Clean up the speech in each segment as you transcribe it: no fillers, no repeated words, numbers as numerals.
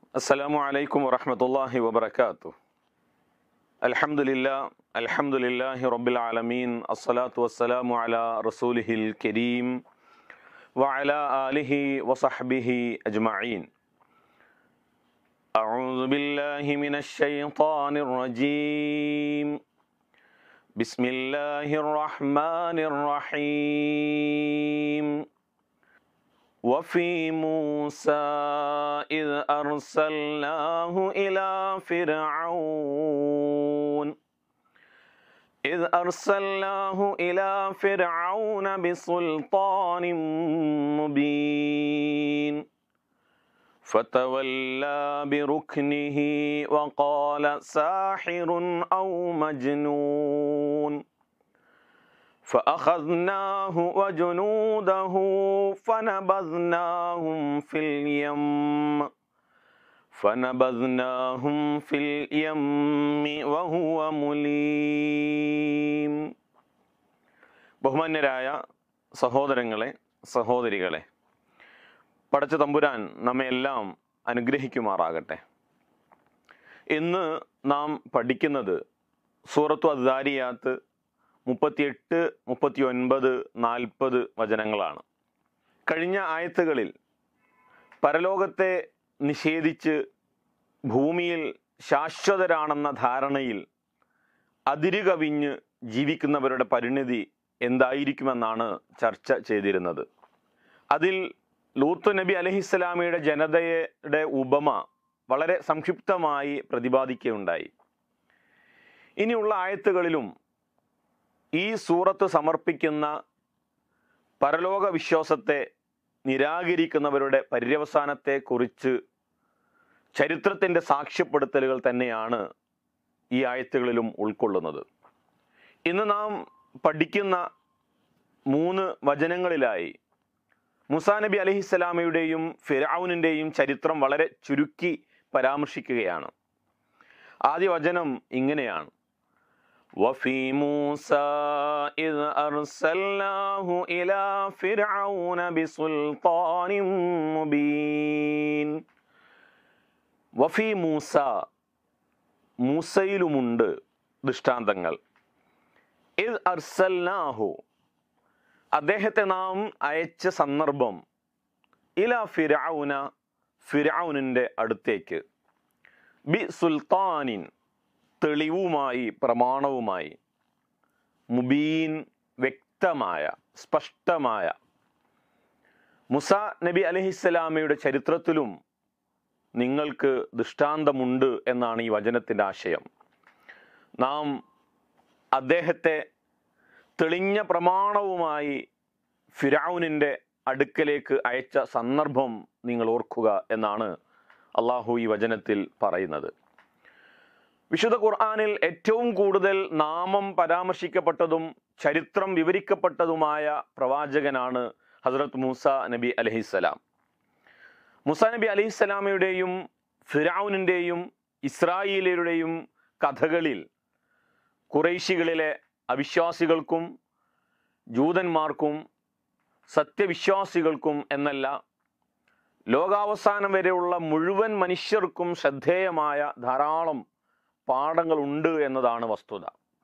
السلام عليكم ورحمة الله وبركاته. الحمد لله رب العالمين. الصلاة والسلام على رسوله الكريم وعلى آله وصحبه أجمعين. أعوذ بالله من الشيطان الرجيم. بسم الله الرحمن الرحيم. وفي موسى إذ أرسلناه إلى فرعون بسلطان مبين فتولى بركنه وقال ساحر أو مجنون فأخذناه وجنوده فنبذناهم في اليم وهو مليم. ബഹുമാന്യരായ സഹോദരങ്ങളെ, സഹോദരികളെ, പടച്ച തമ്പുരാൻ നമ്മെല്ലാം അനുഗ്രഹിക്കുമാറാകട്ടെ. ഇന്ന് നാം പഠിക്കുന്നത് സൂറത്തു അദ്ദാരിയാത്ത് 38, 39, 40 വചനങ്ങളാണ്. കഴിഞ്ഞ ആയത്തുകളിൽ പരലോകത്തെ നിഷേധിച്ച് ഭൂമിയിൽ ശാശ്വതരാണെന്ന ധാരണയിൽ അതിരുകവിഞ്ഞ് ജീവിക്കുന്നവരുടെ പരിണിതി എന്തായിരിക്കുമെന്നാണ് ചർച്ച ചെയ്തിരുന്നത്. അതിൽ ലൂത്ത് നബി അലൈഹിസ്സലാമിയുടെ ജനതയുടെ ഉപമ വളരെ സംക്ഷിപ്തമായി പ്രതിപാദിക്കുകയുണ്ടായി. ഇനിയുള്ള ആയത്തുകളിലും ഈ സൂറത്ത് സമർപ്പിക്കുന്ന പരലോക വിശ്വാസത്തെ നിരാകരിക്കുന്നവരുടെ പര്യവസാനത്തെക്കുറിച്ച് ചരിത്രത്തിൻ്റെ സാക്ഷ്യപ്പെടുത്തലുകൾ തന്നെയാണ് ഈ ആയത്തുകളിലും ഉൾക്കൊള്ളുന്നത്. ഇന്ന് നാം പഠിക്കുന്ന 3 വചനങ്ങളിലായി മൂസാ നബി അലൈഹിസ്സലാമയുടെയും ഫിർഔനിൻ്റെയും ചരിത്രം വളരെ ചുരുക്കി പരാമർശിക്കുകയാണ്. ആദ്യ വചനം ഇങ്ങനെയാണ്: وفي موسى إذ أرسلناه إلى فرعون بسلطان مبين. വഫി മൂസ, മൂസയിലുമുണ്ട് ദൃഷ്ടാന്തങ്ങൾ. ഇദ് അർസൽനാഹു, അദ്ദേഹത്തെ നാം അയച്ച സന്ദർഭം, ഇലാ ഫിർഔന, ഫിർഔനിൻ്റെ അടുത്തേക്ക്, ബി സുൽത്താനിൻ, തെളിവുമായി, പ്രമാണവുമായി, മുബീൻ, വ്യക്തമായ, സ്പഷ്ടമായ. മൂസാ നബി അലൈഹിസ്സലാമയുടെ ചരിത്രത്തിലും നിങ്ങൾക്ക് ദൃഷ്ടാന്തമുണ്ട് എന്നാണ് ഈ വചനത്തിൻ്റെ ആശയം. നാം അദ്ദേഹത്തെ തെളിഞ്ഞ പ്രമാണവുമായി ഫിർഔനിൻ്റെ അടുക്കലേക്ക് അയച്ച സന്ദർഭം നിങ്ങൾ ഓർക്കുക എന്നാണ് അള്ളാഹു ഈ വചനത്തിൽ പറയുന്നത്. വിശുദ്ധ ഖുർആനിൽ ഏറ്റവും കൂടുതൽ നാമം പരാമർശിക്കപ്പെട്ടതും ചരിത്രം വിവരിക്കപ്പെട്ടതുമായ പ്രവാചകനാണ് ഹസ്രത്ത് മൂസ നബി അലൈഹിസ്സലാം. മൂസ നബി അലൈഹിസ്സലാമയുടെയും ഫിർഔനിൻ്റെയും ഇസ്രായേലിയരുടെയും കഥകളിൽ ഖുറൈശികളിലെ അവിശ്വാസികൾക്കും ജൂതന്മാർക്കും സത്യവിശ്വാസികൾക്കും എന്നല്ല, ലോകാവസാനം വരെയുള്ള മുഴുവൻ മനുഷ്യർക്കും ശ്രദ്ധേയമായ ധാരാളം പാഠങ്ങളുണ്ട് എന്നതാണ് വസ്തുത.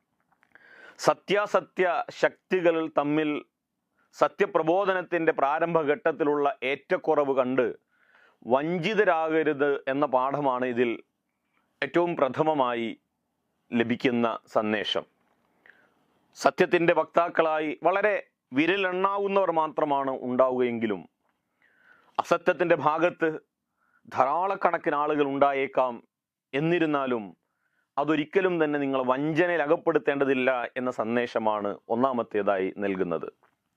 സത്യാസത്യ ശക്തികൾ തമ്മിൽ സത്യപ്രബോധനത്തിൻ്റെ പ്രാരംഭഘട്ടത്തിലുള്ള ഏറ്റക്കുറവ് കണ്ട് വഞ്ചിതരാകരുത് എന്ന പാഠമാണ് ഇതിൽ ഏറ്റവും പ്രഥമമായി ലഭിക്കുന്ന സന്ദേശം. സത്യത്തിൻ്റെ വക്താക്കളായി വളരെ വിരലെണ്ണാവുന്നവർ മാത്രമാണ് ഉണ്ടാവുകയെങ്കിലും അസത്യത്തിൻ്റെ ഭാഗത്ത് ധാരാളക്കണക്കിന് ആളുകൾ ഉണ്ടായേക്കാം. എന്നിരുന്നാലും അതൊരിക്കലും തന്നെ നിങ്ങൾ വഞ്ചനയിൽ അകപ്പെടുത്തേണ്ടതില്ല എന്ന സന്ദേശമാണ് ഒന്നാമത്തേതായി നൽകുന്നത്.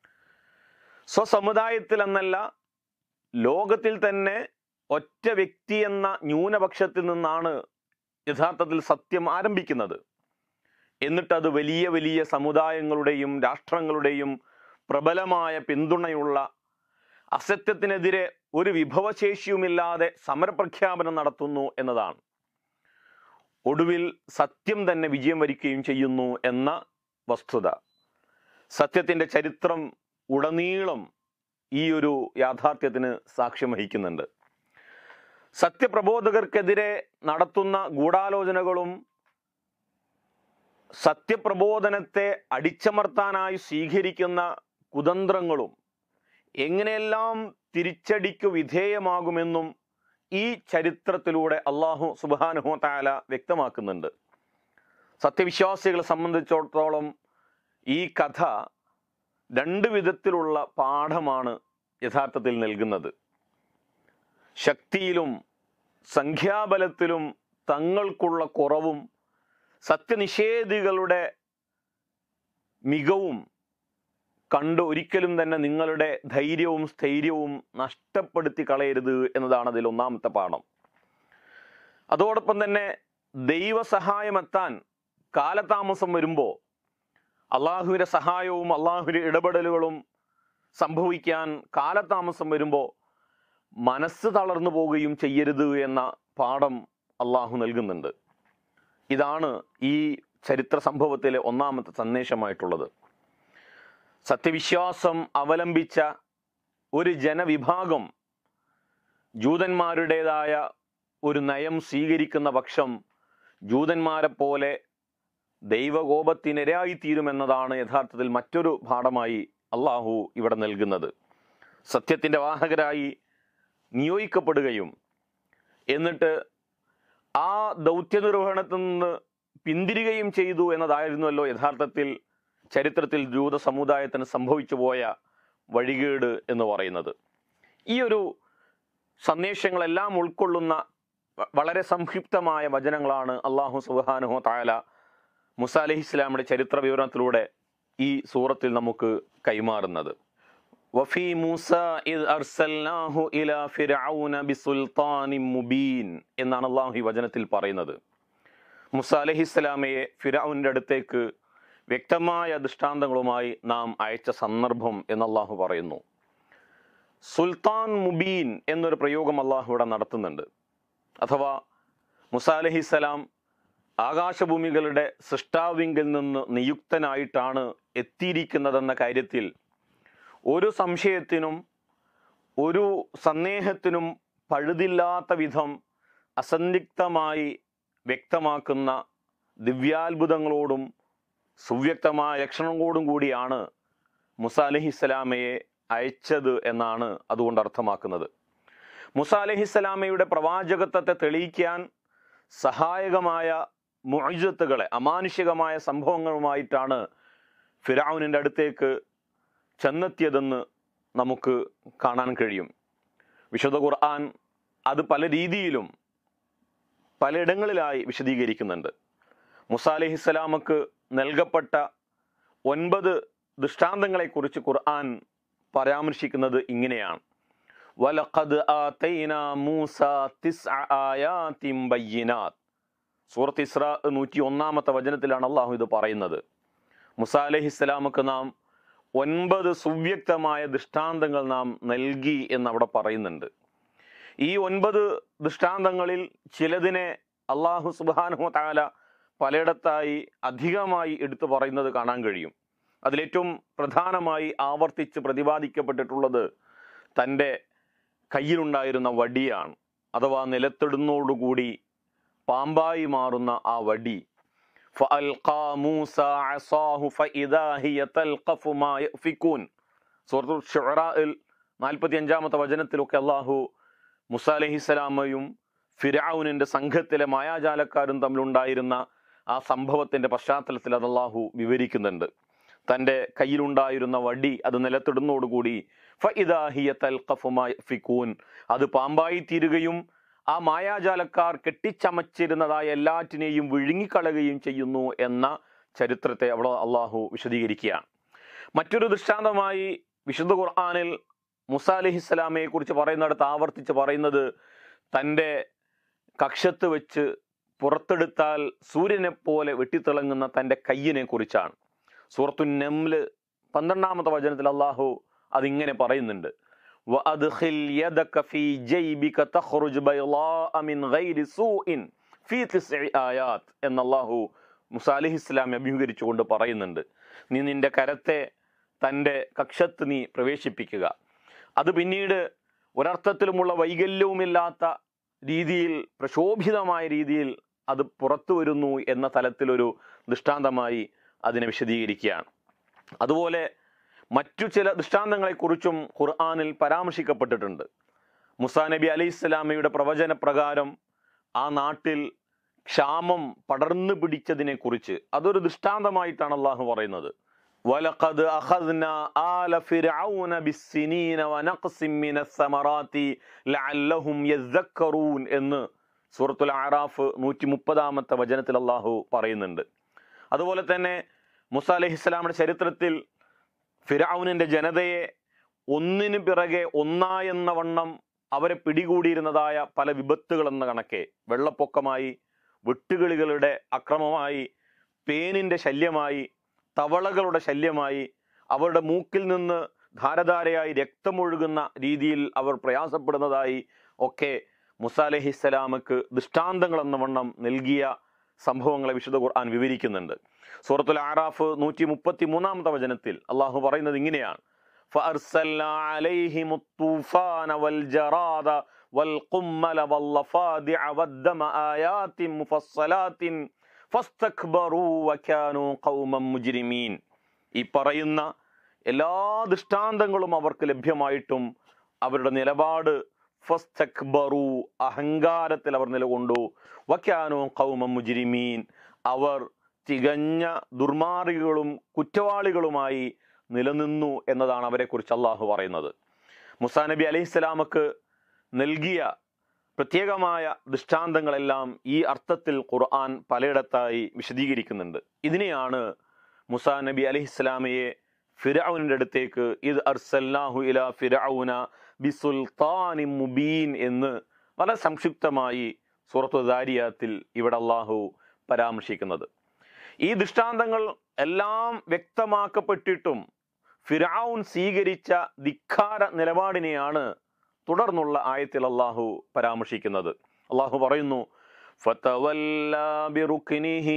സ്വസമുദായത്തിൽ എന്നല്ല, ലോകത്തിൽ തന്നെ ഒറ്റ വ്യക്തി എന്ന ന്യൂനപക്ഷത്തിൽ നിന്നാണ് യഥാർത്ഥത്തിൽ സത്യം ആരംഭിക്കുന്നത്. എന്നിട്ടത് വലിയ വലിയ സമുദായങ്ങളുടെയും രാഷ്ട്രങ്ങളുടെയും പ്രബലമായ പിന്തുണയുള്ള, അസത്യത്തിനെതിരെ ഒരു വിഭവശേഷിയുമില്ലാതെ സമരപ്രഖ്യാപനം നടത്തുന്നു എന്നതാണ്. ഒടുവിൽ സത്യം തന്നെ വിജയം വരിക്കുകയും ചെയ്യുന്നു എന്ന വസ്തുത സത്യത്തിൻ്റെ ചരിത്രം ഉടനീളം ഈ ഒരു യാഥാർത്ഥ്യത്തിന് സാക്ഷ്യം വഹിക്കുന്നുണ്ട്. സത്യപ്രബോധകർക്കെതിരെ നടത്തുന്ന ഗൂഢാലോചനകളും സത്യപ്രബോധനത്തെ അടിച്ചമർത്താനായി സ്വീകരിക്കുന്ന കുതന്ത്രങ്ങളും എങ്ങനെയെല്ലാം തിരിച്ചടിക്കു വിധേയമാകുമെന്നും ഈ ചരിത്രത്തിലൂടെ അള്ളാഹു സുബ്ഹാനഹു വ തആല വ്യക്തമാക്കുന്നുണ്ട്. സത്യവിശ്വാസികളെ സംബന്ധിച്ചിടത്തോളം ഈ കഥ രണ്ട് വിധത്തിലുള്ള പാഠമാണ് യഥാർത്ഥത്തിൽ നൽകുന്നത്. ശക്തിയിലും സംഖ്യാബലത്തിലും തങ്ങൾക്കുള്ള കുറവും സത്യനിഷേധികളുടെ മികവും കണ്ട് ഒരിക്കലും തന്നെ നിങ്ങളുടെ ധൈര്യവും സ്ഥൈര്യവും നഷ്ടപ്പെടുത്തി കളയരുത് എന്നതാണ് അതിൽ ഒന്നാമത്തെ പാഠം. അതോടൊപ്പം തന്നെ ദൈവസഹായമെത്താൻ കാലതാമസം വരുമ്പോൾ അള്ളാഹുവിൻ്റെ സഹായവും അള്ളാഹുവിൻ്റെ ഇടപെടലുകളും സംഭവിക്കാൻ കാലതാമസം വരുമ്പോൾ മനസ്സ് തളർന്നു പോവുകയും ചെയ്യരുത് എന്ന പാഠം അള്ളാഹു നൽകുന്നുണ്ട്. ഇതാണ് ഈ ചരിത്ര സംഭവത്തിലെ ഒന്നാമത്തെ സന്ദേശമായിട്ടുള്ളത്. സത്യവിശ്വാസം അവലംബിച്ച ഒരു ജനവിഭാഗം ജൂതന്മാരുടേതായ ഒരു നയം സ്വീകരിക്കുന്ന പക്ഷം ജൂതന്മാരെ പോലെ ദൈവകോപത്തിനിരയായിത്തീരുമെന്നതാണ് യഥാർത്ഥത്തിൽ മറ്റൊരു പാഠമായി അള്ളാഹു ഇവിടെ നൽകുന്നത്. സത്യത്തിൻ്റെ വാഹകരായി നിയോഗിക്കപ്പെടുകയും എന്നിട്ട് ആ ദൗത്യനിർവഹണത്തിൽ നിന്ന് പിന്തിരികയും ചെയ്തു എന്നതായിരുന്നല്ലോ യഥാർത്ഥത്തിൽ ചരിത്രത്തിൽ ജൂത സമുദായത്തിന് സംഭവിച്ചു പോയ വഴികേട് എന്ന് പറയുന്നത്. ഈ ഒരു സന്ദേശങ്ങളെല്ലാം ഉൾക്കൊള്ളുന്ന വളരെ സംക്ഷിപ്തമായ വചനങ്ങളാണ് അള്ളാഹു സുബ്ഹാനഹു വ തആല മൂസ അലൈഹിസ്സലാമിന്റെ ചരിത്ര വിവരണത്തിലൂടെ ഈ സൂറത്തിൽ നമുക്ക് കൈമാറുന്നത്. വഫീ മൂസ ഇദ് അർസൽനാഹു ഇലാ ഫിർഔന ബിസുൽത്താനിൻ മുബീൻ എന്നാണ് അള്ളാഹു ഈ വചനത്തിൽ പറയുന്നത്. മൂസ അലൈഹിസ്സലാമയെ ഫിർഔന്റെ അടുത്തേക്ക് വ്യക്തമായ ദൃഷ്ടാന്തങ്ങളുമായി നാം അയച്ച സന്ദർഭം എന്ന് അള്ളാഹു പറയുന്നു. സുൽത്താൻ മുബീൻ എന്നൊരു പ്രയോഗം അള്ളാഹു ഇവിടെ നടത്തുന്നുണ്ട്. അഥവാ മൂസ അലൈഹിസ്സലാം ആകാശഭൂമികളുടെ സൃഷ്ടാവിങ്കിൽ നിന്ന് നിയുക്തനായിട്ടാണ് എത്തിയിരിക്കുന്നതെന്ന കാര്യത്തിൽ ഒരു സംശയത്തിനും ഒരു സന്ദേഹത്തിനും പഴുതില്ലാത്ത വിധം അസന്ദിഗ്ധമായി വ്യക്തമാക്കുന്ന ദിവ്യാത്ഭുതങ്ങളോടും സുവ്യക്തമായ ലക്ഷണങ്ങളോടും കൂടിയാണ് മൂസ അലൈഹിസ്സലാമയെ അയച്ചത് എന്നാണ് അതുകൊണ്ട് അർത്ഥമാക്കുന്നത്. മൂസ അലൈഹിസ്സലാമയുടെ പ്രവാചകത്വത്തെ തെളിയിക്കാൻ സഹായകമായ മുഅ്ജിസത്തുകളെ അമാനുഷികമായ സംഭവങ്ങളുമായിട്ടാണ് ഫിർഔനിൻ്റെ അടുത്തേക്ക് ചെന്നെത്തിയതെന്ന് നമുക്ക് കാണാൻ കഴിയും. വിശുദ്ധ ഖുർആൻ അത് പല രീതിയിലും പലയിടങ്ങളിലായി വിശദീകരിക്കുന്നുണ്ട്. മൂസ അലൈഹിസ്സലാമക്ക് നൽകപ്പെട്ട 9 ദൃഷ്ടാന്തങ്ങളെക്കുറിച്ച് ഖുർആൻ പരാമർശിക്കുന്നത് ഇങ്ങനെയാണ്: വലഖദ് ആതൈനാ മൂസ 9 ആയാതിൻ ബയ്യിനാത്ത്. സൂറത്ത് ഇസ്രാ 101-ാമത്തെ വചനത്തിലാണ് അള്ളാഹു ഇത് പറയുന്നത്. മൂസ അലൈഹിസ്സലാമക്ക് നാം 9 സുവ്യക്തമായ ദൃഷ്ടാന്തങ്ങൾ നാം നൽകി എന്നവിടെ പറയുന്നുണ്ട്. ഈ 9 ദൃഷ്ടാന്തങ്ങളിൽ ചിലതിനെ അള്ളാഹു സുബ്ഹാനഹു വ തആല പലയിടത്തായി അധികമായി എടുത്തു പറയുന്നത് കാണാൻ കഴിയും. അതിലേറ്റവും പ്രധാനമായി ആവർത്തിച്ച് പ്രതിപാദിക്കപ്പെട്ടിട്ടുള്ളത് തൻ്റെ കയ്യിലുണ്ടായിരുന്ന വടിയാണ്. അഥവാ നിലത്തിടുന്നതോടുകൂടി പാമ്പായി മാറുന്ന ആ വടി. ഫഅൽഖാ മൂസ അസാഹു ഫഇദാ ഹിയ തൽഖഫു മാ യഫികൂൻ. സൂറത്തുൽ ശുഅറായിൽ 45-ാമത്തെ വചനത്തിലൊക്കെ അള്ളാഹു മൂസ അലൈഹിസ്സലാമയും ഫിർഔനിന്റെ സംഘത്തിലെ മായാജാലക്കാരും തമ്മിലുണ്ടായിരുന്ന ആ സംഭവത്തിന്റെ പശ്ചാത്തലത്തിൽ അത് അള്ളാഹു വിവരിക്കുന്നുണ്ട്. തൻ്റെ കയ്യിലുണ്ടായിരുന്ന വടി അത് നിലത്തിടുന്നതോടുകൂടി ഫഇദാ ഹിയ തൽഖഫു മാ യഫികൂൻ, അത് പാമ്പായി തീരുകയും ആ മായാജാലക്കാർ കെട്ടിച്ചമച്ചിരുന്നതായ എല്ലാറ്റിനെയും വിഴുങ്ങിക്കളയുകയും ചെയ്യുന്നു എന്ന ചരിത്രത്തെ അവിടെ അള്ളാഹു വിശദീകരിക്കുകയാണ്. മറ്റൊരു ദൃഷ്ടാന്തമായി വിശുദ്ധ ഖുർആനിൽ മൂസ അലൈഹിസ്സലാമയെ കുറിച്ച് പറയുന്നിടത്ത് ആവർത്തിച്ച് പറയുന്നത് തൻ്റെ കക്ഷത്ത് വെച്ച് പുറത്തെടുത്താൽ സൂര്യനെ പോലെ വെട്ടിത്തിളങ്ങുന്ന തൻ്റെ കയ്യിനെ കുറിച്ചാണ്. സൂറത്തുൻ നംൽ 12-ാമത്തെ വചനത്തിൽ അള്ളാഹു അതിങ്ങനെ പറയുന്നുണ്ട്: وأدخل يدك في جيبك تخرج بيضاء من غير سوء في 9 آيات എന്ന് അല്ലാഹു മൂസ അലൈഹിസ്സലാമെ അഭിമുഖീകരിച്ചുകൊണ്ട് പറയുന്നുണ്ട്. നീ നിന്റെ കരത്തെ തൻ്റെ കക്ഷത്ത് നീ പ്രവേശിപ്പിക്കുക, അത് പിന്നീട് ഒരർത്ഥത്തിലുമുള്ള വൈകല്യവുമില്ലാത്ത രീതിയിൽ, പ്രക്ഷോഭിതമായ രീതിയിൽ അത് പുറത്തു വരുന്നു എന്ന തലത്തിലൊരു ദൃഷ്ടാന്തമായി അതിനെ വിശദീകരിക്കുകയാണ്. അതുപോലെ മറ്റു ചില ദൃഷ്ടാന്തങ്ങളെക്കുറിച്ചും ഖുർആനിൽ പരാമർശിക്കപ്പെട്ടിട്ടുണ്ട്. മുസാ നബി അലൈഹി സ്വലാമയുടെ പ്രവചന പ്രകാരം ആ നാട്ടിൽ ക്ഷാമം പടർന്നു പിടിച്ചതിനെ കുറിച്ച് അതൊരു ദൃഷ്ടാന്തമായിട്ടാണ് അള്ളാഹു പറയുന്നത്. വലഖദ് അഖദ്നാ ആല ഫിർഔന ബിസ്സിനീന വനഖ്സിൻ മിനസ് സമറാത്തി ലഅല്ലഹും യസ്ദക്കറൂൻ എന്ന് സൂറത്തുൽ അറാഫ് 130-ാമത്തെ വചനത്തിൽ അള്ളാഹു പറയുന്നുണ്ട്. അതുപോലെ തന്നെ മൂസാ അലൈഹിസ്സലാമിന്റെ ചരിത്രത്തിൽ ഫിർഔനിന്റെ ജനതയെ ഒന്നിനു പിറകെ ഒന്നായെന്ന വണ്ണം അവരെ പിടികൂടിയിരുന്നതായ പല വിപത്തുകൾ എന്ന കണക്കെ വെള്ളപ്പൊക്കമായി, വെട്ടുകിളികളുടെ അക്രമമായി, പേനിന്റെ ശല്യമായി, തവളകളുടെ ശല്യമായി, അവരുടെ മൂക്കിൽ നിന്ന് ധാരധാരയായി രക്തമൊഴുകുന്ന രീതിയിൽ അവർ പ്രയാസപ്പെടുന്നതായി ഒക്കെ മൂസാ അലൈഹിസ്സലാമക്ക് ദൃഷ്ടാന്തങ്ങൾ എന്ന വണ്ണം നൽകിയ സംഭവങ്ങളെ വിശുദ്ധ ഖുർആൻ വിവരിക്കുന്നുണ്ട്. സൂറത്തുൽ അറാഫ് 133-ാമത്തെ വചനത്തിൽ അള്ളാഹു പറയുന്നത് ഇങ്ങനെയാണ്: فأرسلنا عليهم الطوفان والجراد والقمل والضفادع والدم آيات مفصلات فاستكبروا وكانوا قوما مجرمين. ഈ പറയുന്ന എല്ലാ ദൃഷ്ടാന്തങ്ങളും അവർക്ക് ലഭ്യമായിട്ടും അവരുടെ നിലപാട് ഫസ്തക്ബറു, അഹങ്കാരത്തിൽ അവർ നിലകൊണ്ടു, വക്കാനു ഖൗമൻ മുജ്രിമീൻ, അവർ തികഞ്ഞ ദുർമാർഗികളും കുറ്റവാളികളുമായി നിലനിന്നു എന്നതാണ് അവരെക്കുറിച്ച് അള്ളാഹു പറയുന്നത്. മുസാ നബി അലൈഹിസ്സലാമക്ക് നൽകിയ പ്രത്യേകമായ ദൃഷ്ടാന്തങ്ങളെല്ലാം ഈ അർത്ഥത്തിൽ ഖുർആൻ പലയിടത്തായി വിശദീകരിക്കുന്നുണ്ട്. ഇതിനെയാണ് മുസാ നബി അലൈഹിസ്സലാമയെ ഫിർഔനിന്റെ അടുത്തേക്ക് ഇദ് അർസൽനാഹു ഇലാ ഫിർഔന ബിസുൽത്താനിൻ മുബീൻ എന്ന് വളരെ സംക്ഷിപ്തമായി സൂറത്തു ദാരിയാത്തിൽ ഇവിടെ അള്ളാഹു പരാമർശിക്കുന്നത്. ഈ ദൃഷ്ടാന്തങ്ങൾ എല്ലാം വ്യക്തമാക്കപ്പെട്ടിട്ടും ഫിർഔൻ സ്വീകരിച്ച ധിക്കാര നിലപാടിനെയാണ് തുടർന്നുള്ള ആയത്തിൽ അള്ളാഹു പരാമർശിക്കുന്നത്. അള്ളാഹു പറയുന്നു: ഫതവല്ലാ ബിറുക്നിഹി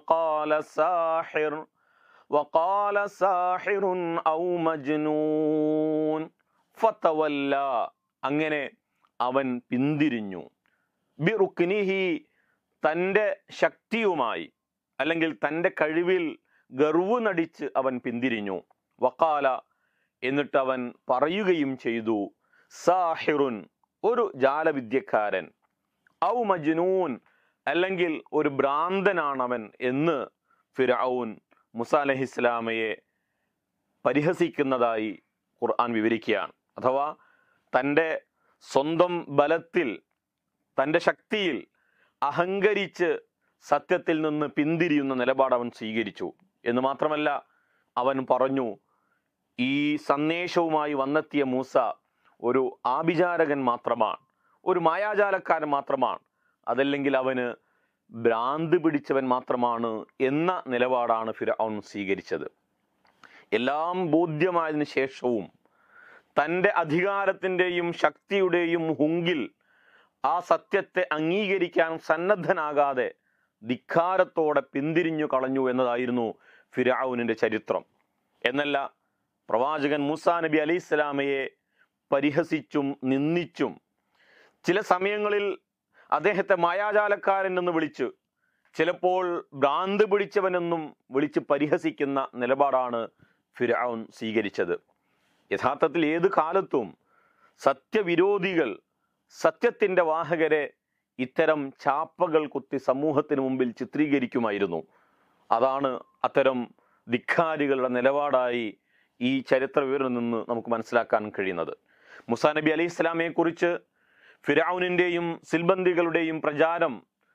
വഖാല സാഹിറുൻ ഔ മജ്നൂൻ. ഫതവല്ല, അങ്ങനെ അവൻ പിന്തിരിഞ്ഞു, ബിറുക്നിഹി, തൻ്റെ ശക്തിയുമായി അല്ലെങ്കിൽ തൻ്റെ കഴിവിൽ ഗർവ് നടിച്ച് അവൻ പിന്തിരിഞ്ഞു. വഖാല, എന്നിട്ട് അവൻ പറയുകയും ചെയ്തു, സാഹിറുൻ, ഒരു ജാലവിദ്യക്കാരൻ, ഔ മജ്നൂൻ, അല്ലെങ്കിൽ ഒരു ഭ്രാന്തനാണവൻ എന്ന് ഫിർഔൻ മൂസാ അലൈഹിസ്സലാമയെ പരിഹസിക്കുന്നതായി ഖുർആൻ വിവരിക്കുകയാണ്. അഥവാ തൻ്റെ സ്വന്തം ബലത്തിൽ, തൻ്റെ ശക്തിയിൽ അഹങ്കരിച്ച് സത്യത്തിൽ നിന്ന് പിന്തിരിയുന്ന നിലപാട് അവൻ സ്വീകരിച്ചു എന്ന് മാത്രമല്ല, അവൻ പറഞ്ഞു, ഈ സന്ദേശവുമായി വന്നെത്തിയ മൂസ ഒരു ആഭിചാരകൻ മാത്രമാണ്, ഒരു മായാജാലക്കാരൻ മാത്രമാണ്, അതല്ലെങ്കിൽ അവന് ഭ്രാന്ത് പിടിച്ചവൻ മാത്രമാണ് എന്ന നിലപാടാണ് ഫിർഔൻ സ്വീകരിച്ചത്. എല്ലാം ബോധ്യമായതിനു ശേഷവും തൻ്റെ അധികാരത്തിൻ്റെയും ശക്തിയുടെയും ഹുങ്കിൽ ആ സത്യത്തെ അംഗീകരിക്കാൻ സന്നദ്ധനാകാതെ ധിക്കാരത്തോടെ പിന്തിരിഞ്ഞു കളഞ്ഞു എന്നതായിരുന്നു ഫിർഔനിന്റെ ചരിത്രം. എന്നല്ല, പ്രവാചകൻ മൂസാ നബി അലൈഹിസ്സലാമയെ പരിഹസിച്ചും നിന്ദിച്ചും ചില സമയങ്ങളിൽ അദ്ദേഹത്തെ മായാജാലക്കാരൻ എന്ന് വിളിച്ച്, ചിലപ്പോൾ ഭ്രാന്ത് പിടിച്ചവനെന്നും വിളിച്ച് പരിഹസിക്കുന്ന നിലപാടാണ് ഫിർഔൻ സ്വീകരിച്ചത്. യഥാർത്ഥത്തിൽ ഏത് കാലത്തും സത്യവിരോധികൾ സത്യത്തിൻ്റെ വാഹകരെ ഇത്തരം ചാപ്പകൾ കുത്തി സമൂഹത്തിന് മുമ്പിൽ ചിത്രീകരിക്കുമായിരുന്നു. അതാണ് അത്തരം ധിക്കാരികളുടെ നിലപാടായി ഈ ചരിത്ര വിവരം നിന്ന് നമുക്ക് മനസ്സിലാക്കാൻ കഴിയുന്നത്. മൂസാ നബി അലൈഹി സ്വലാമയെ കുറിച്ച് ഫിർഔനിന്റെയും സിൽബന്ദികളുടെയും പ്രചാരം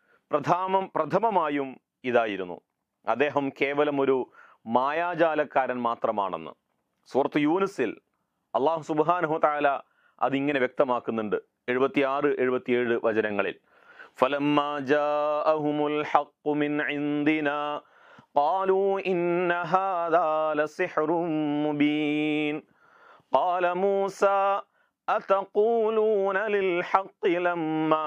പ്രഥമമായും ഇതായിരുന്നു: അദ്ദേഹം കേവലം ഒരു മായാജാലക്കാരൻ മാത്രമാണെന്ന്. സൂറത്ത് യൂനുസിൽ അല്ലാഹു സുബ്ഹാനഹു തആല അതിങ്ങനെ വ്യക്തമാക്കുന്നുണ്ട് 76-77 വചനങ്ങളിൽ. ഫലമ്മാ ജാഅഹുമുൽ ഹഖ്ഖു മിൻ ഇൻദിനാ ഖാലൂ ഇന്ന ഹാദാ ലസിഹ്റുൻ മുബീൻ ഖാല മൂസാ അതഖൂലൂന ലിൽ ഹഖ്ഖി ലമ്മാ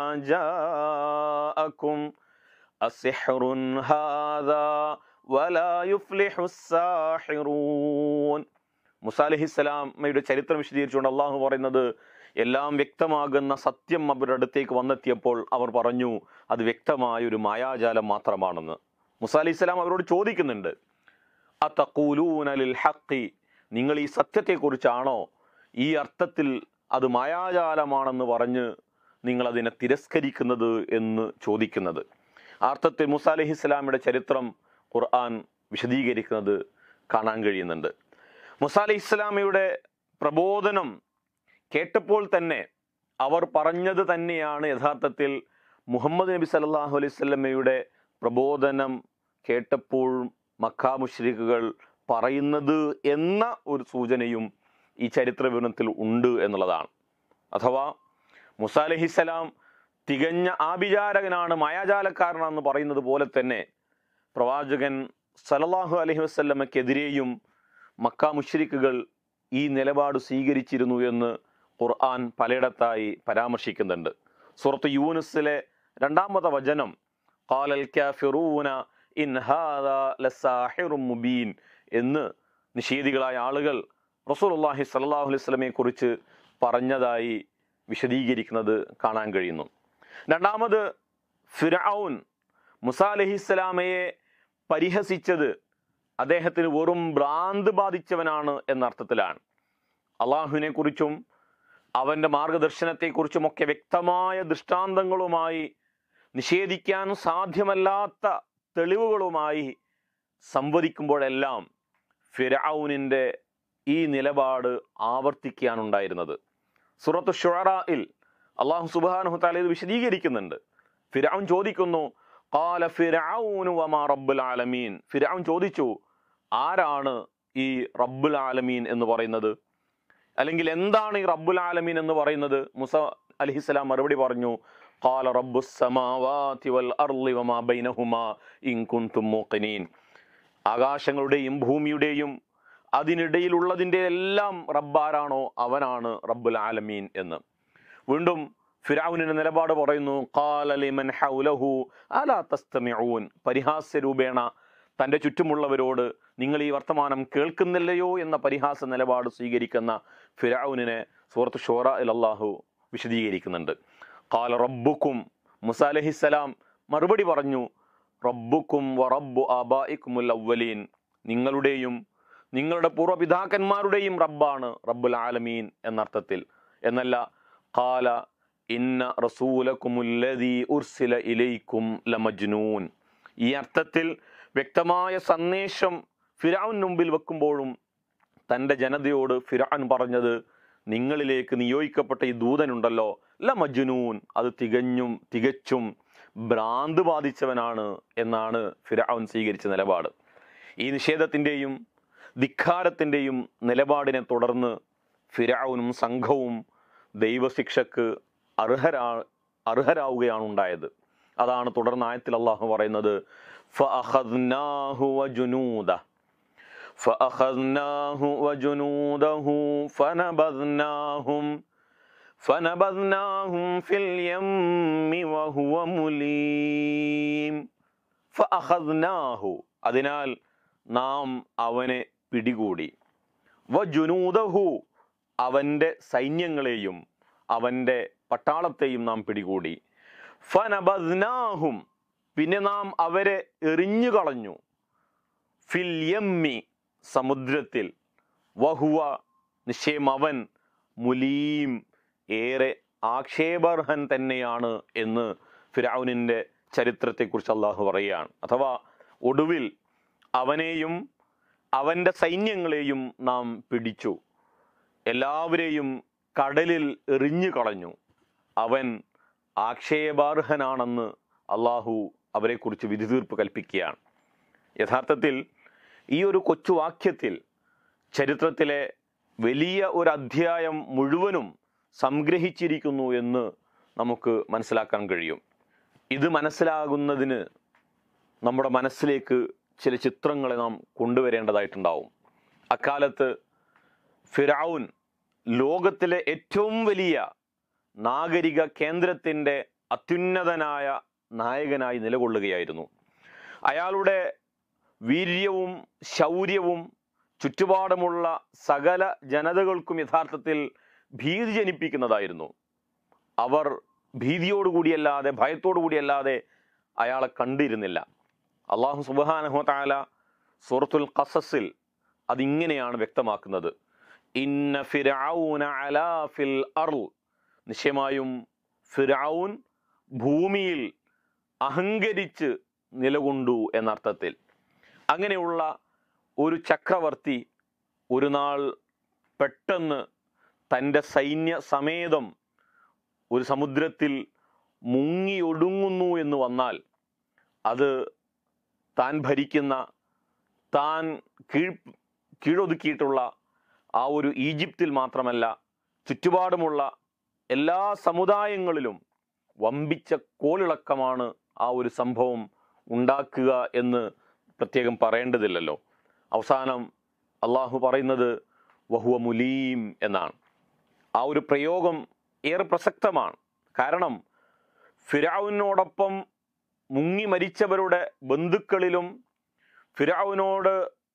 ജാഅകും അസിഹ്റുൻ ഹാദാ വലാ യുഫ്ലിഹുസ് സാഹിറൂൻ. മൂസാ അലൈഹിസ്സലാമയുടെ ചരിത്രം വിശദീകരിച്ചുകൊണ്ട് അള്ളാഹു പറയുന്നത്, എല്ലാം വ്യക്തമാകുന്ന സത്യം അവരുടെ അടുത്തേക്ക് വന്നെത്തിയപ്പോൾ അവർ പറഞ്ഞു അത് വ്യക്തമായൊരു മായാജാലം മാത്രമാണെന്ന്. മൂസാ അലൈഹി സ്വലാം അവരോട് ചോദിക്കുന്നുണ്ട്, അതഖൂലൂന ലിൽ ഹഖി, നിങ്ങൾ ഈ സത്യത്തെക്കുറിച്ചാണോ ഈ അർത്ഥത്തിൽ അത് മായാജാലമാണെന്ന് പറഞ്ഞ് നിങ്ങൾ അതിനെ തിരസ്കരിക്കുന്നത് എന്ന് ചോദിക്കുന്നത്? ആ അർത്ഥത്തിൽ മൂസാ അലൈഹി സ്വലാമിയുടെ ചരിത്രം ഖുർആൻ വിശദീകരിക്കുന്നത് കാണാൻ കഴിയുന്നുണ്ട്. മൂസാ അലൈഹി സ്വലാമയുടെ പ്രബോധനം കേട്ടപ്പോൾ തന്നെ അവർ പറഞ്ഞത് തന്നെയാണ് യഥാർത്ഥത്തിൽ മുഹമ്മദ് നബി സല്ലല്ലാഹു അലൈഹി വസല്ലമയുടെ പ്രബോധനം കേട്ടപ്പോൾ മക്കാ മുശ്രിക്കുകൾ പറയുന്നത് എന്ന ഒരു സൂചനയും ഈ ചരിത്ര വിവരണത്തിൽ ഉണ്ട് എന്നുള്ളതാണ്. അഥവാ മൂസാ അലൈഹിസ്സലാം തികഞ്ഞ ആഭിചാരകനാണ്, മായാജാലക്കാരനാണെന്ന് പറയുന്നത് പോലെ തന്നെ പ്രവാചകൻ സല്ലല്ലാഹു അലൈഹി വസല്ലമക്കെതിരെയും മക്കാ മുശ്രിക്കുകൾ ഈ നിലപാട് സ്വീകരിച്ചിരുന്നു എന്ന് ഖുർആൻ പലയിടത്തായി പരാമർശിക്കുന്നുണ്ട്. സൂറത്ത് യൂനുസിലെ 2-ാമത്തെ വചനം ഖാലൽ കാഫിറൂന ഇൻ ഹാദാ ലസാഹിറും മുബീൻ എന്ന് നിഷേധികളായ ആളുകൾ റസൂലുള്ളാഹി സ്വല്ലല്ലാഹു അലൈഹി വസല്ലമയെ കുറിച്ച് പറഞ്ഞതായി വിശദീകരിക്കുന്നത് കാണാൻ കഴിയുന്നു. രണ്ടാമത്, ഫിർഔൻ മൂസാ അലൈഹിസ്സലാമയെ പരിഹസിച്ചത് അദ്ദേഹത്തിന് വെറും ഭ്രാന്ത് ബാധിച്ചവനാണ് എന്ന അർത്ഥത്തിലാണ്. അള്ളാഹുവിനെ കുറിച്ചും അവൻ്റെ മാർഗദർശനത്തെക്കുറിച്ചുമൊക്കെ വ്യക്തമായ ദൃഷ്ടാന്തങ്ങളുമായി, നിഷേധിക്കാൻ സാധ്യമല്ലാത്ത തെളിവുകളുമായി സംവദിക്കുമ്പോഴെല്ലാം ഫിർഔനിൻ്റെ ഈ നിലപാട് ആവർത്തിക്കാനുണ്ടായിരുന്നത്. സൂറത്ത് ശുഅറായിൽ അള്ളാഹു സുബ്ഹാനഹു തആല ഇത് വിശദീകരിക്കുന്നുണ്ട്. ഫിർഔൻ ചോദിക്കുന്നു, ഖാല ഫിർഔനു വമാ റബ്ബുൽ ആലമീൻ. ഫിർഔൻ ചോദിച്ചു, ആരാണ് ഈ റബ്ബുൽ ആലമീൻ എന്ന് പറയുന്നത്, അല്ലെങ്കിൽ എന്താണ് ഈ റബ്ബുൽ ആലമീൻ എന്ന് പറയുന്നത്? മൂസാ അലൈഹിസ്സലാം മറുപടി പറഞ്ഞു, ഖാല റബ്ബുസ് സമാവാതി വൽ അർളി വമാ ബൈനഹുമാ ഇൻ കുൻതും മൂഖിനീൻ. ആകാശങ്ങളുടെയും ഭൂമിയുടെയും അതിനിടയിലുള്ളതിൻ്റെ എല്ലാം റബ്ബാരാണോ അവനാണ് റബ്ബുൽ ആലമീൻ എന്ന്. വീണ്ടും ഫിർഔനിന്റെ നിലപാട് പറയുന്നു, ഖാല ലിമൻ ഹൗലഹു അലാ തസ്തമിഊൻ. പരിഹാസ്യ രൂപേണ തൻ്റെ ചുറ്റുമുള്ളവരോട് നിങ്ങൾ ഈ വർത്തമാനം കേൾക്കുന്നില്ലയോ എന്ന പരിഹാസ നിലപാട് സ്വീകരിക്കുന്ന ഫിർഔനിനെ സൂറത്ത് ശൂറായിൽ അല്ലാഹു വിശദീകരിക്കുന്നുണ്ട്. ഖാല റബ്ബുക്കും. മൂസാ അലൈഹിസ്സലാം മറുപടി പറഞ്ഞു, റബ്ബുക്കും വ റബ്ബു ആബായിക്കുമുൽ അവ്വലീൻ. നിങ്ങളുടെയും നിങ്ങളുടെ പൂർവ്വപിതാക്കന്മാരുടെയും റബ്ബാണ് റബ്ബുൽ ആലമീൻ എന്നർത്ഥത്തിൽ, എന്നല്ല ഖാല ഇന്ന റസൂലക്കുമുല്ലദീ ഉർസില ഇലൈക്കും ലമജ്നൂൻ. ഈ അർത്ഥത്തിൽ വ്യക്തമായ സന്ദേശം ഫിർഔൻ മുമ്പിൽ വെക്കുമ്പോഴും തൻ്റെ ജനതയോട് ഫിർഔൻ പറഞ്ഞത്, നിങ്ങളിലേക്ക് നിയോഗിക്കപ്പെട്ട ഈ ദൂതനുണ്ടല്ലോ ലമജ്നൂൻ, അത് തികച്ചും ഭ്രാന്ത് ബാധിച്ചവനാണ് എന്നാണ് ഫിർഔൻ സ്വീകരിച്ച നിലപാട്. ഈ നിഷേധത്തിൻ്റെയും ധിക്കാരത്തിൻ്റെയും നിലപാടിനെ തുടർന്ന് ഫിർഔനും സംഘവും ദൈവശിക്ഷക്ക് അർഹരാവുകയാണ് ഉണ്ടായത്. അതാണ് തുടർന്ന് ആയത്തിൽ അള്ളാഹു പറയുന്നത്, ഫഅഖദ്നാഹു വജുനൂദഹു ഫനബദ്നാഹും ഫിൽ യമ്മി വഹുവ മുലീം. ഫഅഖദ്നാഹു, അതിനാൽ നാം അവനെ പിടികൂടി, വജുനൂദഹു, അവൻ്റെ സൈന്യങ്ങളെയും അവൻ്റെ പട്ടാളത്തെയും നാം പിടികൂടി, ഫനബദ്നാഹും, പിന്നെ നാം അവരെ എറിഞ്ഞു കളഞ്ഞു, ഫിൽ യമ്മി, സമുദ്രത്തിൽ, വഹുവ, നിശ്ചയം അവൻ, മുലീം, ഏറെ ആക്ഷേപാർഹൻ തന്നെയാണ് എന്ന് ഫിർഔനിൻ്റെ ചരിത്രത്തെക്കുറിച്ച് അള്ളാഹു പറയുകയാണ്. അഥവാ ഒടുവിൽ അവനെയും അവൻ്റെ സൈന്യങ്ങളെയും നാം പിടിച്ചു, എല്ലാവരെയും കടലിൽ എറിഞ്ഞു കളഞ്ഞു. അവൻ ആക്ഷേപാർഹനാണെന്ന് അള്ളാഹു അവരെക്കുറിച്ച് വിധി തീർപ്പ് കൽപ്പിക്കുകയാണ്. യഥാർത്ഥത്തിൽ ഈ ഒരു കൊച്ചു വാക്യത്തിൽ ചരിത്രത്തിലെ വലിയ ഒരു അധ്യായം മുഴുവനും സംഗ്രഹിച്ചിരിക്കുന്നു എന്ന് നമുക്ക് മനസ്സിലാക്കാൻ കഴിയും. ഇത് മനസ്സിലാകുന്നതിന് നമ്മുടെ മനസ്സിലേക്ക് ചില ചിത്രങ്ങളെ നാം കൊണ്ടുവരേണ്ടതായിട്ടുണ്ടാവും. അക്കാലത്ത് ഫിർഔൻ ലോകത്തിലെ ഏറ്റവും വലിയ നാഗരിക കേന്ദ്രത്തിൻ്റെ അത്യുന്നതനായ നായകനായി നിലകൊള്ളുകയായിരുന്നു. അയാളുടെ വീര്യവും ശൗര്യവും ചുറ്റുപാടുമുള്ള സകല ജനതകൾക്കും യഥാർത്ഥത്തിൽ ഭീതി ജനിപ്പിക്കുന്നതായിരുന്നു. അവർ ഭീതിയോടുകൂടിയല്ലാതെ ഭയത്തോടുകൂടിയല്ലാതെ അയാളെ കണ്ടിരുന്നില്ല. അള്ളാഹു സുബ്ഹാനഹു വ തആല സൂറത്തുൽ ഖസസിൽ അതിങ്ങനെയാണ് വ്യക്തമാക്കുന്നത്: ഇന്ന ഫിർഔന അലാ ഫിൽ അർള്, നിശ്ചയമായും ഫിർഔൻ ഭൂമിയിൽ അഹങ്കരിച്ച് നിലകൊണ്ടു എന്നർത്ഥത്തിൽ. അങ്ങനെയുള്ള ഒരു ചക്രവർത്തി ഒരു നാൾ പെട്ടെന്ന് തൻ്റെ സൈന്യ സമേതം ഒരു സമുദ്രത്തിൽ മുങ്ങിയൊടുങ്ങുന്നു എന്ന് വന്നാൽ അത് താൻ ഭരിക്കുന്ന, താൻ കീഴൊതുക്കിയിട്ടുള്ള ആ ഒരു ഈജിപ്തിൽ മാത്രമല്ല, ചുറ്റുപാടുമുള്ള എല്ലാ സമുദായങ്ങളിലും വമ്പിച്ച കോളിളക്കമാണ് ആ ഒരു സംഭവം ഉണ്ടാക്കുക എന്ന് പ്രത്യേകം പറയേണ്ടതില്ലല്ലോ. അവസാനം അള്ളാഹു പറയുന്നത് വഹുവ മുലീം എന്നാണ്. ആ ഒരു പ്രയോഗം ഏറെ പ്രസക്തമാണ്. കാരണം ഫിർഔനോടൊപ്പം മുങ്ങി മരിച്ചവരുടെ ബന്ധുക്കളിലും ഫിർഔനോട്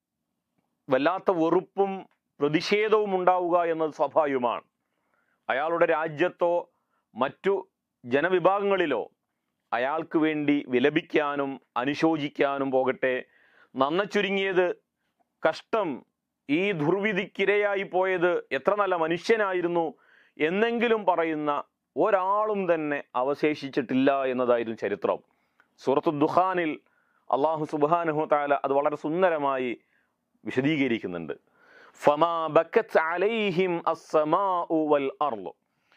വല്ലാത്ത വെറുപ്പും പ്രതിഷേധവും ഉണ്ടാവുക എന്നത് സ്വാഭാവികമാണ്. അയാളുടെ രാജ്യത്തോ മറ്റു ജനവിഭാഗങ്ങളിലോ അയാൾക്ക് വേണ്ടി വിലപിക്കാനും അനുശോചിക്കാനും പോകട്ടെ, നന്ന ചുരുങ്ങിയത് കഷ്ടം, ഈ ദുർവിധിക്കിരയായി പോയത് എത്ര നല്ല മനുഷ്യനായിരുന്നു എന്നെങ്കിലും പറയുന്ന ഒരാളും തന്നെ അവശേഷിച്ചിട്ടില്ല എന്നതായിരുന്നു ചരിത്രം. സൂറത്തു ദുഖാനിൽ അള്ളാഹു സുബ്ഹാനഹു തആല അത് വളരെ സുന്ദരമായി വിശദീകരിക്കുന്നുണ്ട്. ഫമാ ബക്കത് അലൈഹിം അസ്സമാഉ വൽ അർള്,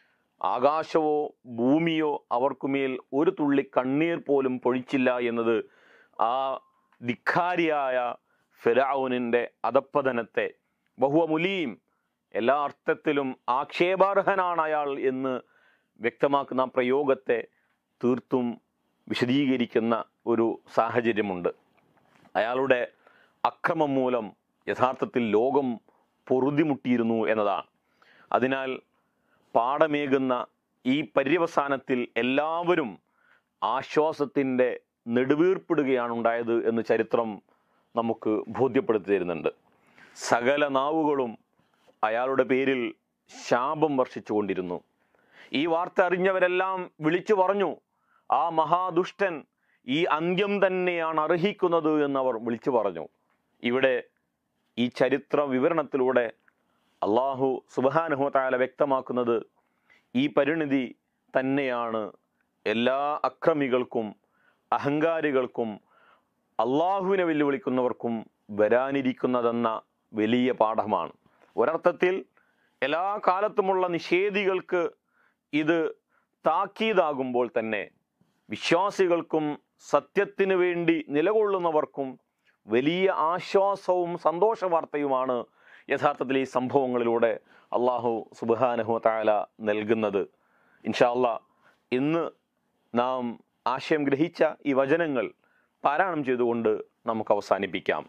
ആകാശവോ ഭൂമിയോ അവർക്കുമേൽ ഒരു തുള്ളി കണ്ണീർ പോലും പൊഴിച്ചില്ല എന്നത് ആ ധിക്കാരിയായ ഫിർഔനിൻ്റെ അധപ്പതനത്തെ, വഹുവ മുലീം, എല്ലാ അർത്ഥത്തിലും ആക്ഷേപാർഹനാണ് അയാൾ എന്ന് വ്യക്തമാക്കുന്ന പ്രയോഗത്തെ തീർത്തും വിശദീകരിക്കുന്ന ഒരു സാഹചര്യമുണ്ട്. അയാളുടെ അക്രമം മൂലം യഥാർത്ഥത്തിൽ ലോകം പൊറുതിമുട്ടിയിരുന്നു എന്നതാണ്. അതിനാൽ പാഠമേകുന്ന ഈ പര്യവസാനത്തിൽ എല്ലാവരും ആശ്വാസത്തിൻ്റെ നെടുവീർപ്പിടുകയാണ് ഉണ്ടായത് എന്ന് ചരിത്രം നമുക്ക് ബോധ്യപ്പെടുത്തി തരുന്നുണ്ട്. സകല നാവുകളും അയാളുടെ പേരിൽ ശാപം വർഷിച്ചുകൊണ്ടിരുന്നു. ഈ വാർത്ത അറിഞ്ഞവരെല്ലാം വിളിച്ചു പറഞ്ഞു, ആ മഹാദുഷ്ടൻ ഈ അന്ത്യം തന്നെയാണ് അർഹിക്കുന്നത് എന്നവർ വിളിച്ചു പറഞ്ഞു. ഇവിടെ ഈ ചരിത്ര വിവരണത്തിലൂടെ അള്ളാഹു സുബ്ഹാനഹു വ തആല വ്യക്തമാക്കുന്നത് ഈ പരിണിതി തന്നെയാണ് എല്ലാ അക്രമികൾക്കും അഹങ്കാരികൾക്കും അള്ളാഹുവിനെ വെല്ലുവിളിക്കുന്നവർക്കും വരാനിരിക്കുന്നതെന്ന വലിയ പാഠമാണ്. ഒരർത്ഥത്തിൽ എല്ലാ കാലത്തുമുള്ള നിഷേധികൾക്ക് ഇത് താക്കീതാകുമ്പോൾ തന്നെ വിശ്വാസികൾക്കും സത്യത്തിനു വേണ്ടി നിലകൊള്ളുന്നവർക്കും വലിയ ആശ്വാസവും സന്തോഷ വാർത്തയുമാണ് യഥാർത്ഥത്തിൽ ഈ സംഭവങ്ങളിലൂടെ അള്ളാഹു സുബ്ഹാനഹു വ തആല നൽകുന്നത്. ഇൻഷാ അല്ലാഹ് ഇന്ന് നാം ആശയം ഗ്രഹിച്ച ഈ വചനങ്ങൾ പാരായണം ചെയ്തുകൊണ്ട് നമുക്ക് അവസാനിപ്പിക്കാം.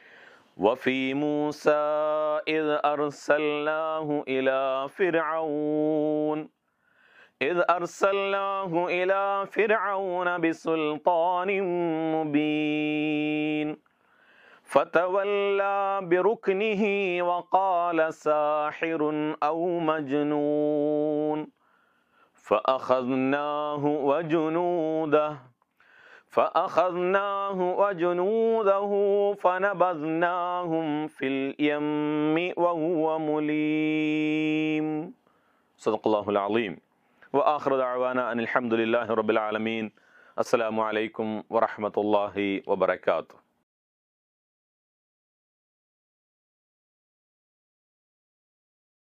വഫീ മൂസാ ഇദ് അർസൽനാഹു ഇലാ ഫിർഔൻ ബിസുൽത്താനിൻ മുബീൻ فتولى بركنه وقال ساحر أو مجنون فأخذناه وجنوده فنبذناهم في اليم وهو مليم صدق الله العظيم وآخر دعوانا أن الحمد لله رب العالمين. السلام عليكم ورحمة الله وبركاته.